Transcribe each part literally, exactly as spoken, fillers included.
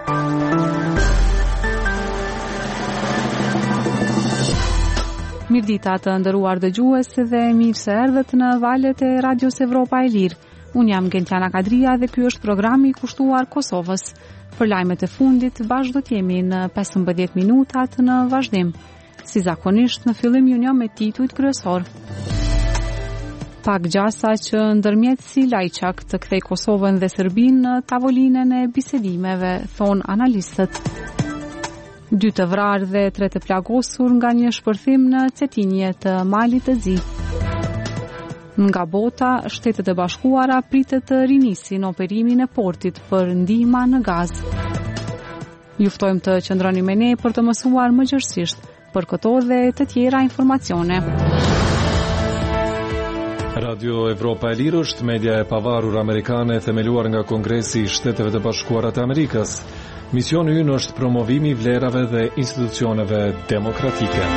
Mirëdita të nderuar dëgjues dhe mirë se erdhët në valët e Radios Evropa e Lirë. Unë jam Gentiana Kadria dhe ky është programi i kushtuar Kosovës. Për lajmet e fundit bashkë do të jemi në pesëmbëdhjetë minutat në vazhdim. Si zakonisht në fillim ju njeh me titujt kryesor. Pak gjasa që ndërmjetësi Lajçak të kthej Kosovën dhe Serbinë në tavolinën e bisedimeve, thon analistët. Dy të vrarë dhe tre të plagosur nga një shpërthim në Cetinje të Malit të Zi. Nga bota, Shtetet e Bashkuara pritet të rinisin operimin e portit për ndihma në gaz. Juftojmë të qëndroni me ne për të mësuar më gjërësisht për këto dhe të tjera informacione. Radio Evropa e Lirë është media e pavarur amerikane themeluar nga Kongresi i Shteteve të Bashkuara të Amerikës. Misioni ynë është promovimi i vlerave dhe institucioneve demokratike.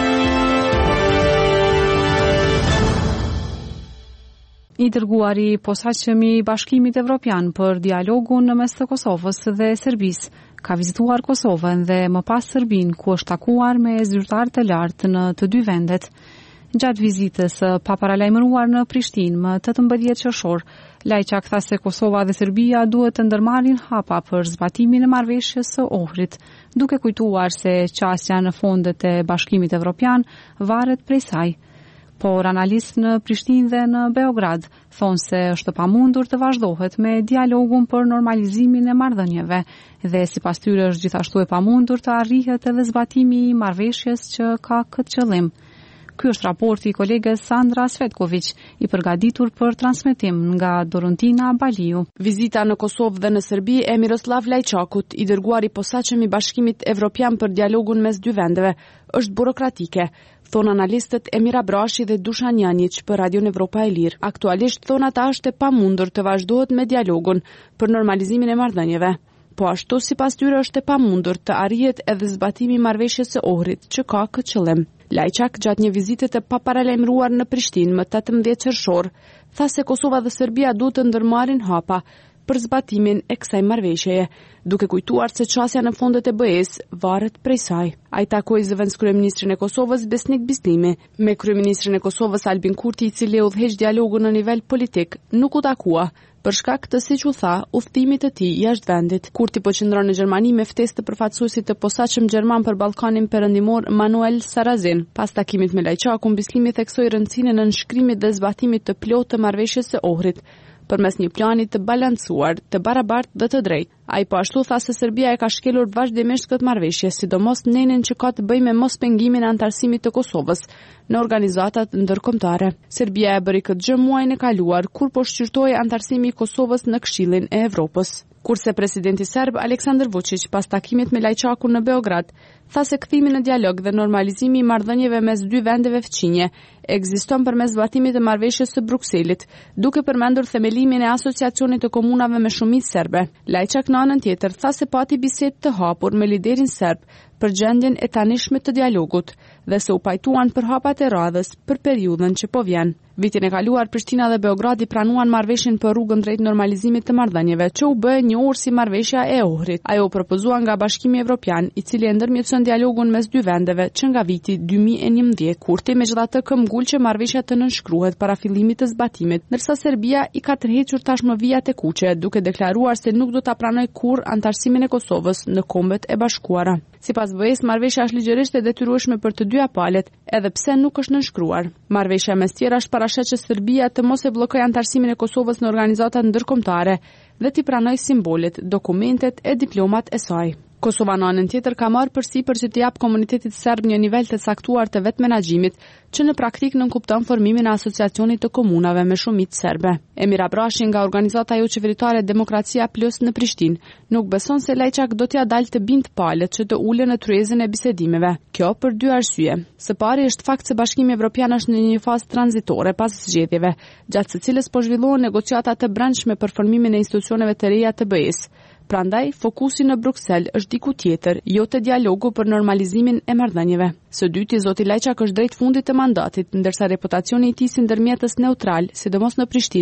I dërguari i posaçëm i Bashkimit Evropian për dialogun në mes të Kosovës dhe Serbisë ka vizituar Kosovën dhe më pas Serbinë, ku është takuar me zyrtar të lartë në të dy vendet. Gjatë vizitës pa paralajmëruar në Prishtinë më tetëmbëdhjetë qershor, Lajçak tha se Kosova dhe Serbia duhet të ndërmarrin hapa për zbatimin e marrëveshjes së Ohrit, duke kujtuar se qasja në fondet e Bashkimit Evropian varet prej saj. Por analistë në Prishtinë dhe në Beograd thonë se është pamundur të vazhdohet me dialogun për normalizimin e marrëdhënieve dhe sipas tyre është gjithashtu e pamundur të arrihet edhe zbatimi i marrëveshjes që ka këtë qëllim. Ky është raporti i kolegës Sandra Svetković, i përgatitur për transmetim nga Dorontina Baliu. Vizita në Kosovë dhe në Serbi e Miroslav Lajçakut, i dërguari i posaçëm i Bashkimit Evropian për dialogun mes dy vendeve, është burokratike, thonë analistët Emira Brashi dhe Dušan Janjić për Radion Evropa e Lirë. Aktualisht thonë ata është e pamundur të vazhdohet me dialogun për normalizimin e marrëdhënieve. Po ashtu sipas tyre është e pamundur të arrihet edhe zbatimi i marrëveshjes së Ohrit, që ka këtë qëllim. Lajçak gjatë një vizite të paparalajmëruar në Prishtinë më tetëmbëdhjetë qershor, tha se Kosova dhe Serbia duhet të ndërmarrin hapa për zbatimin e kësaj marrëveshjeje, duke kujtuar se çësia në fondet e B E-s varet prej saj. Ai takoi zëvendës kryeministrin e Kosovës Besnik Bislimi me kryeministrin e Kosovës Albin Kurti, i cili udhëheq dialogun në nivel politik, nuk u takua për shkak të, siç u tha, udhëtimit të tij jashtë vendit. Kurti po qëndron në Gjermani me ftesë të përfaqësuesit të posaçëm gjerman për Ballkanin Perëndimor Manuel Sarazin. Pas takimit me Lajçakun, Bislimi theksoi rëndësinë e nënshkrimit dhe zbatimit të plotë të marrëveshjes së Ohrit përmes një plani të balancuar, të barabartë dhe të drejtë. Ai po ashtu tha se Serbia e ka shkelur vazhdimisht këtë marrëveshje, sidomos nenën që ka të bëjë me mospengimin e antarësimit të Kosovës në organizatat ndërkombëtare. Serbia e bëri këtë gjë muajin e kaluar kur po shqyrtoi antarësimi i Kosovës në Këshillin e Evropës. Kurse presidenti serb Aleksandar Vučić pas takimit me Lajçakun në Beograd tha se kthimi në dialog dhe normalizimi i marrëdhënieve mes dy vendeve fqinje ekziston përmes zbatimit të marrëveshjes së Brukselit, duke përmendur themelimin e asociacionit të komunave me shumicë serbe. Lajçak në anën tjetër tha se pati bisedë të hapur me liderin serb për gjendjen e tanishme të dialogut dhe se u pajtuan për hapat e radhës për periudhën që po vjen. Vitin e kaluar, Prishtina dhe Beogradi pranuan marrëveshjen për rrugën drejt normalizimit të marrëdhënieve, që u bë një orë si marrëveshja e Ohrit. Ajo u propozua nga Bashkimi Evropian, i cili e ndërmjetëson dialogun mes dy vendeve që nga viti dy mijë e njëmbëdhjetë. Kurti megjithatë këmbgul që marrëveshja të nënshkruhet para fillimit të zbatimit, ndërsa Serbia i ka tërhequr tashmë vijat e kuqe, duke deklaruar se nuk do ta pranojë kurrë antarësimin e Kosovës në Kombet e Bashkuara. Sipas B E-s, marrëveshja është ligjërisht e detyrueshme për të dyja palët, edhe pse nuk është nënshkruar. Marrëveshja mes tjera është parashet që Serbia të mos e bllokojë antarësimin e Kosovës në organizata ndërkombëtare dhe t'i pranojë simbolet, dokumentet e diplomat e saj. Kosova në anën tjetër ka marrë përsipër që t'i jap komunitetit serb një nivel të caktuar të vetë menaxhimit, që në praktik nënkupton formimin e asociacionit të komunave me shumicë serbe. Emira Brashi nga organizata jo qeveritare Demokracia Plus në Prishtinë nuk beson se Lajçak do t'ia dalë të bindë palët që të ulen në tryezën e bisedimeve. Kjo për dy arsye. Së pari është fakt se Bashkimi Evropian është në një fazë tranzitore pas zgjedhjeve, gjatë së cilës po zhvillohen negociata të brendshme për formimin e institucioneve të reja të B E-s. Prandaj, fokusi në Bruksel është diku tjetër, jo te dialogu për normalizimin e marrëdhënieve. Së dyti, zoti Lajçak është drejt fundit të mandatit, ndërsa reputacioni i tij si ndërmjetës neutral, sidomos në Prishtinë,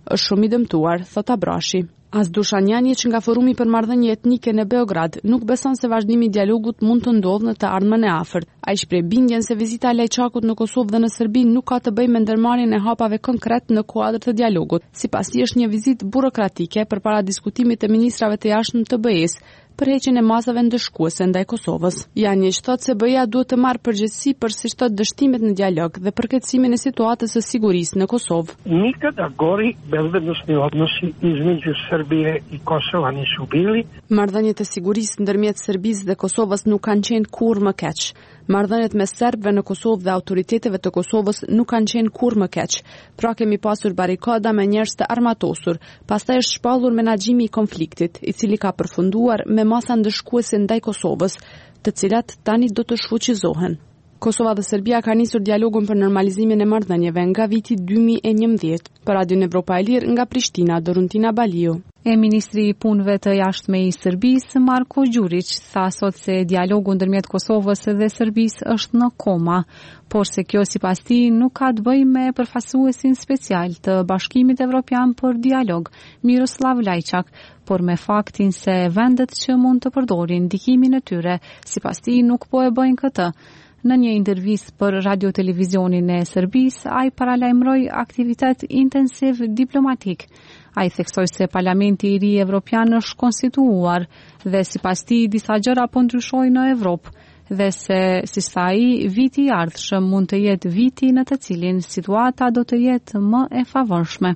është shumë i dëmtuar, thot Abrashi. As Dushanjanic nga Forumi për Marrëdhënie Etnike në Beograd nuk beson se vazhdimi i dialogut mund të ndodhë në të ardhmen e afërt. Ai shpreh bindjen se vizita e Lajçakut në Kosovë dhe në Serbi nuk ka të bëjë me ndërmarrjen e hapave konkret në kuadër të dialogut, sipas tij është një vizitë burokratike përpara diskutimit të ministrave të jashtëm të B E-s për heqjen e masave ndëshkuese ndaj Kosovës. Janić thot se B E-a duhet të marrë përgjegjësi për si thot dështimet në dialog dhe përkeçimin e situatës së sigurisë në Kosovë. Nikada gori bezbednosni odnosi između Serbije i Kosova nisu bili. Marrëdhëniet e sigurisë ndërmjet Serbisë dhe Kosovës nuk kanë qenë kurrë më keq. Marrëdhëniet me serbëve në Kosovë dhe autoriteteve të Kosovës nuk kanë qenë kurrë më keq. Pra kemi pasur barikada me njerëz të armatosur, pastaj është shpallur menaxhimi i konfliktit, i cili ka përfunduar me masa ndëshkuese ndaj Kosovës, të cilat tani do të shfuqizohen. Kosova dhe Serbia ka nisur dialogun për normalizimin e marrëdhënieve nga viti dy mijë e njëmbëdhjetë. Për Radion Evropa e Lirë nga Prishtina, Doruntina Baliu. E ministri i punëve të jashtme i Serbisë, Marko Đurić, tha sot se dialogu ndërmjet Kosovës dhe Serbisë është në koma, por se kjo sipas tij nuk ka të bëjë me përfaqësuesin special të Bashkimit Evropian për dialog, Miroslav Lajçak, por me faktin se vendet që mund të përdorin ndikimin e tyre, sipas tij nuk po e bëjnë këtë. Në një intervistë për radio televizionin e Serbisë, ai paralajmëroi aktivitet intensiv diplomatik. Ai theksoi se Parlamenti i ri evropian është konstituuar dhe sipas tij disa gjëra po ndryshojnë në Evropë dhe se si sa ai viti i ardhshëm mund të jetë viti në të cilin situata do të jetë më e favorshme.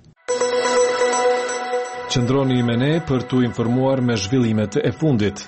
Qëndroni me ne për t'u informuar me zhvillimet e fundit.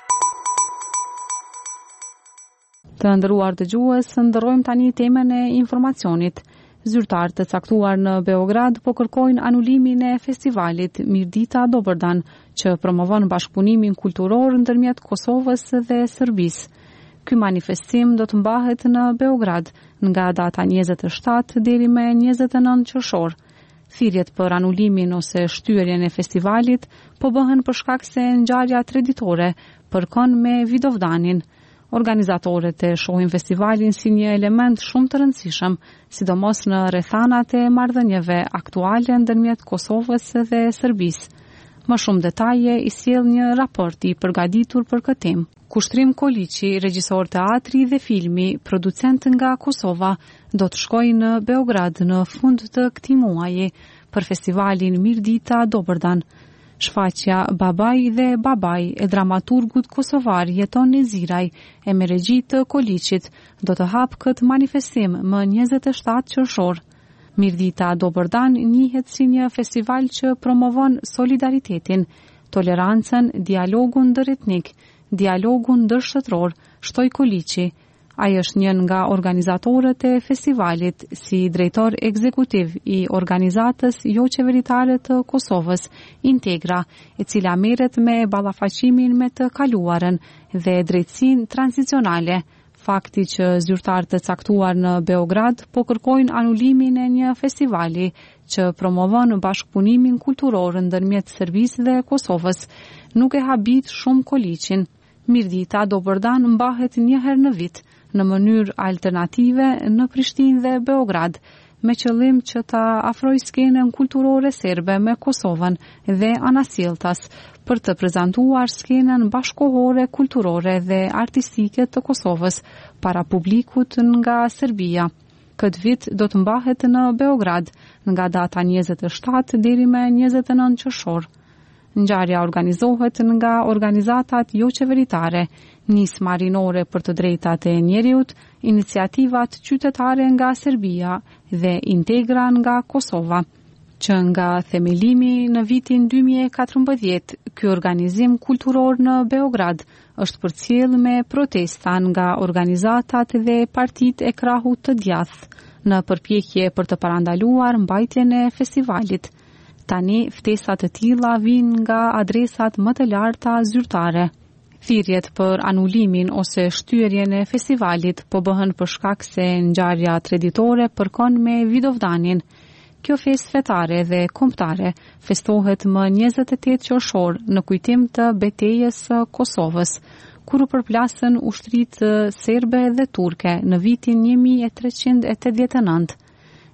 Të nderuar dëgjues, ndërrojmë tani temën e informacionit. Zyrtarë të caktuar në Beograd po kërkojnë anulimin e festivalit Mirdita Dobërdan, që promovon bashkëpunimin kulturor ndërmjet Kosovës dhe Serbisë. Ky manifestim do të mbahet në Beograd nga data njëzet e shtatë deri me njëzet e nëntë qershor. Thirrjet për anulimin ose shtyerjen e festivalit po bëhen për shkak se ngjarja traditore përkon me Vidovdanin. Organizatorët e shohin festivalin si një element shumë të rëndësishëm, sidomos në rrethanat e marrëdhënieve aktuale ndërmjet Kosovës dhe Serbisë. Më shumë detaje i sjell një raport i përgatitur për këtë temë. Kushtrim Koliçi, regjisor teatri dhe filmi, producent nga Kosova, do të shkojë në Beograd në fund të këtij muaji për festivalin Mirdita Dobërdan. Shfaqja Babaj dhe Babaj e dramaturgut kosovar Jeton Neziraj e me regji të Koliçit do të hap këtë manifestim më njëzet e shtatë qershor. Mirdita Dobërdan njihet si një festival që promovon solidaritetin, tolerancën, dialogun ndëretnik, dialogun ndërshtëror, shtoi Koliçi. Ai është një nga organizatorët e festivalit si drejtor ekzekutiv i organizatës jo qeveritare të Kosovës, Integra, e cila merret me ballafaqimin me të kaluarën dhe drejtësinë tranzicionale. Fakti që zyrtarët të caktuar në Beograd po kërkojnë anulimin e një festivali që promovon bashkëpunimin kulturor ndërmjet Serbisë dhe Kosovës nuk e habit shumë Koliçin. Mirdita Dobërdan mbahet një herë në vit në mënyrë alternative në Prishtinë dhe Beograd, me qëllim që ta afroj skenën kulturore serbe me Kosovën dhe anasjelltas për të prezantuar skenën bashkohore kulturore dhe artistike të Kosovës para publikut nga Serbia. Këtë vit do të mbahet në Beograd nga data njëzet e shtatë deri me njëzet e nëntë qershor. Ngjarja organizohet nga organizatat jo qeveritare, nisë marinore për të drejtat e njeriut, iniciativat qytetare nga Serbia dhe Integra nga Kosova. Që nga themelimi në vitin dy mijë e katërmbëdhjetë, ky organizim kulturor në Beograd është përcjell me protesta nga organizatat dhe partitë e krahut të djathtë në përpjekje për të parandaluar mbajtjen e festivalit. Tani ftesat të tilla vijnë nga adresat më të larta zyrtare. Thirrjet për anulimin ose shtyerjen e festivalit po bëhen për shkak se ngjarja traditore përkon me Vidovdanin. Kjo festë fetare dhe kombëtare festohet më njëzet e tetë qershor në kujtim të betejës së Kosovës, kur u përplasën ushtritë serbe dhe turke në vitin një mijë e treqind e tetëdhjetë e nëntë.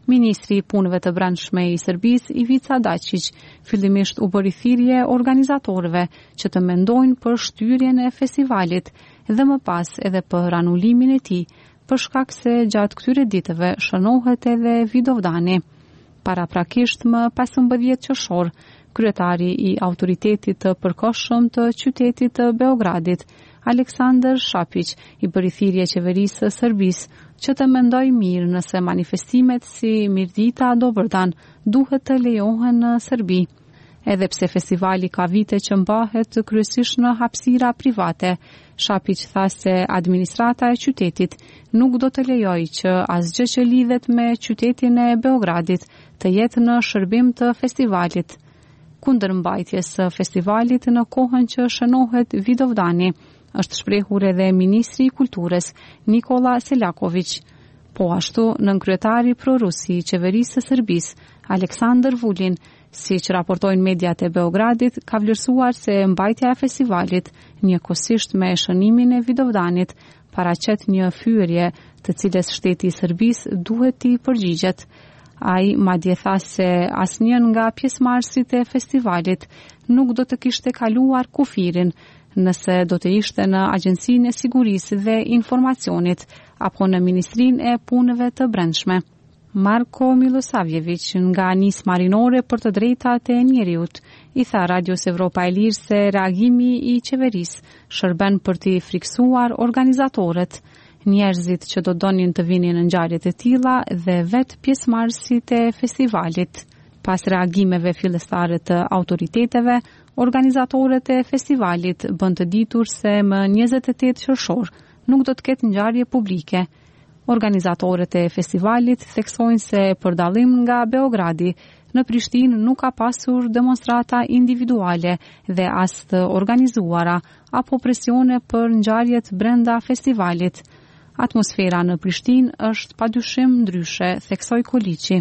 Ministri i Punëve të Brendshme i Serbisë, Ivica Dačić, fillimisht u bëri thirrje organizatorëve që të mendojnë për shtyrjen e festivalit dhe më pas edhe për anulimin e tij, për shkak se gjatë këtyre ditëve shënohet edhe Vidovdani. Paraprakisht më pesëmbëdhjetë qershor, kryetari i autoritetit të përkohshëm të qytetit të Beogradit, Aleksandar Shapić, i bëri thirrje qeverisë së Serbisë që të mendojë mirë nëse manifestimet si Mirdita Doberdan duhet të lejohen në Serbi. Edhe pse festivali ka vite që mbahet kryesisht në hapësira private, Shapić tha se administrata e qytetit nuk do të lejojë që asgjë që lidhet me qytetin e Beogradit të jetë në shërbim të festivalit. Kundër mbajtjes së festivalit në kohën që shënohet Vidovdani, është shprehur edhe Ministri i Kulturës, Nikola Selaković. Po ashtu, nënkryetari prorusi i qeverisë së Serbisë, Aleksandar Vulin, siç raportojnë mediat e Beogradit, ka vlerësuar se mbajtja e festivalit, njëkohësisht me shënimin e Vidovdanit, paraqet një fyerje të cilës shteti i Serbisë duhet t'i përgjigjet. Ai madje tha se asnjë nga pjesëmarrësit e festivalit nuk do të kishte kaluar kufirin nëse do të ishte në Agjencinë e Sigurisë dhe Informacionit apo në Ministrinë e Punëve të Brendshme. Marko Milosavljević nga Nis Marinore për të drejtat e njeriut i tha Radios Evropa e Lirë se reagimi i qeverisë shërben për t'i friksuar organizatorët, njerëzit që do donin të vinin në ngjarjet e tilla dhe vetë pjesëmarrësit e festivalit. Pas reagimeve fillestare të autoriteteve, organizatorët e festivalit bën të ditur se më njëzet e tetë qershor nuk do të ketë ngjarje publike. Organizatorët e festivalit theksojnë se për dallim nga Beogradi, në Prishtinë nuk ka pasur demonstrata individuale dhe as të organizuara apo presione për ngjarjet brenda festivalit. Atmosfera në Prishtinë është padyshim ndryshe, theksoi Koliçi.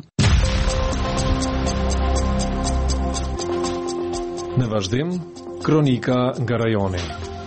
Në vazhdim, kronika nga rajoni.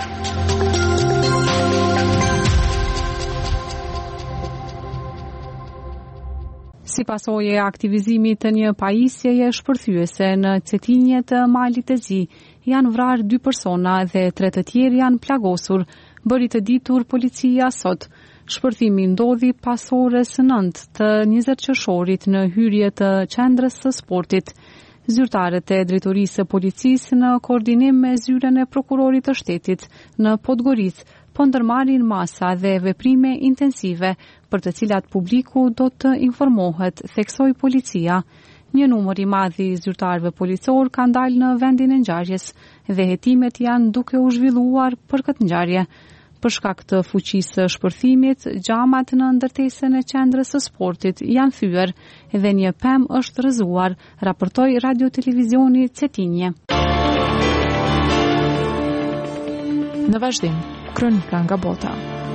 Si pasojë e aktivizimit të një pajisjeje shpërthyese në Cetinje të Malit të Zi, janë vrarë dy persona dhe tre të tjerë janë plagosur, bëri të ditur policia sot. Shpërthimi ndodhi pas orës nëntë të njëzet qershorit në hyrje të qendrës së sportit. Zyrtarët e drejtorisë së policisë në koordinim me zyren e prokurorit të shtetit në Podgoricë po ndërmarrin masa dhe veprime intensive për të cilat publiku do të informohet, theksoi policia. Një numër i madh i zyrtarëve policor kanë dalë në vendin e ngjarjes dhe hetimet janë duke u zhvilluar për këtë ngjarje. Për shkak të fuqisë së shpërthimit, xhamat në ndërtesën e qendrës së sportit janë thyer dhe një pemë është rrëzuar, raportoi Radio Televizioni Cetinje. Në vazhdim, kronika nga bota.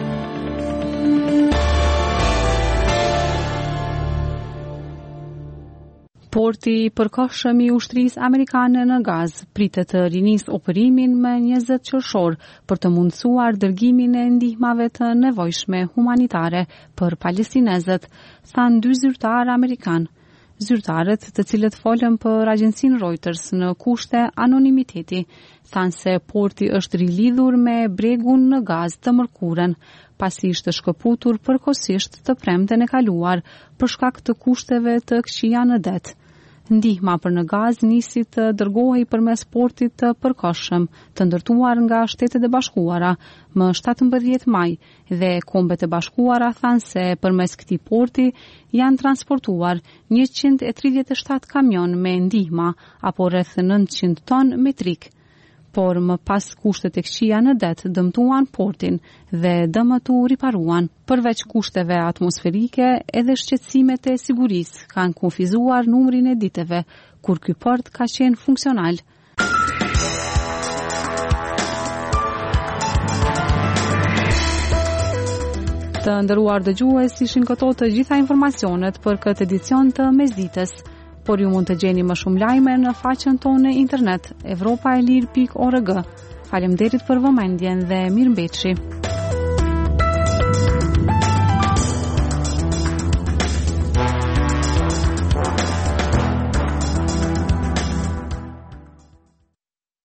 Porti i përkohshëm i ushtrisë amerikane në Gazë pritet të rinisë operimin me njëzet qershor për të mundësuar dërgimin e ndihmave të nevojshme humanitare për palestinezët, thanë dy zyrtarë amerikanë. Zyrtarët, të cilët folën për agjencinë Reuters në kushte anonimiteti, thanë se porti është rilidhur me bregun në Gazë të mërkurën, pasi ishte shkëputur përkohësisht të premten e kaluar për shkak të kushteve të këqija në det. Ndihma për në Gazë nisi të dërgohej përmes portit të përkohshëm, të ndërtuar nga Shtetet e Bashkuara më shtatëmbëdhjetë maj dhe Kombet e Bashkuara thanë se përmes këtij porti janë transportuar njëqind e tridhjetë e shtatë kamion me ndihma apo rreth nëntëqind ton metrik. Por më pas kushtet e këqija në det dëmtuan portin dhe dëmët u riparuan. Përveç kushteve atmosferike, edhe shqetësimet e sigurisë kanë kufizuar numrin e ditëve kur ky port ka qenë funksional. Të nderuar dëgjues, ishin këto të gjitha informacionet për këtë edicion të mesditës. Por ju mund të gjeni më shumë lajme në faqen tonë në internet evropaelir pikë org. Faleminderit për vëmendjen dhe mirëmbëjtje.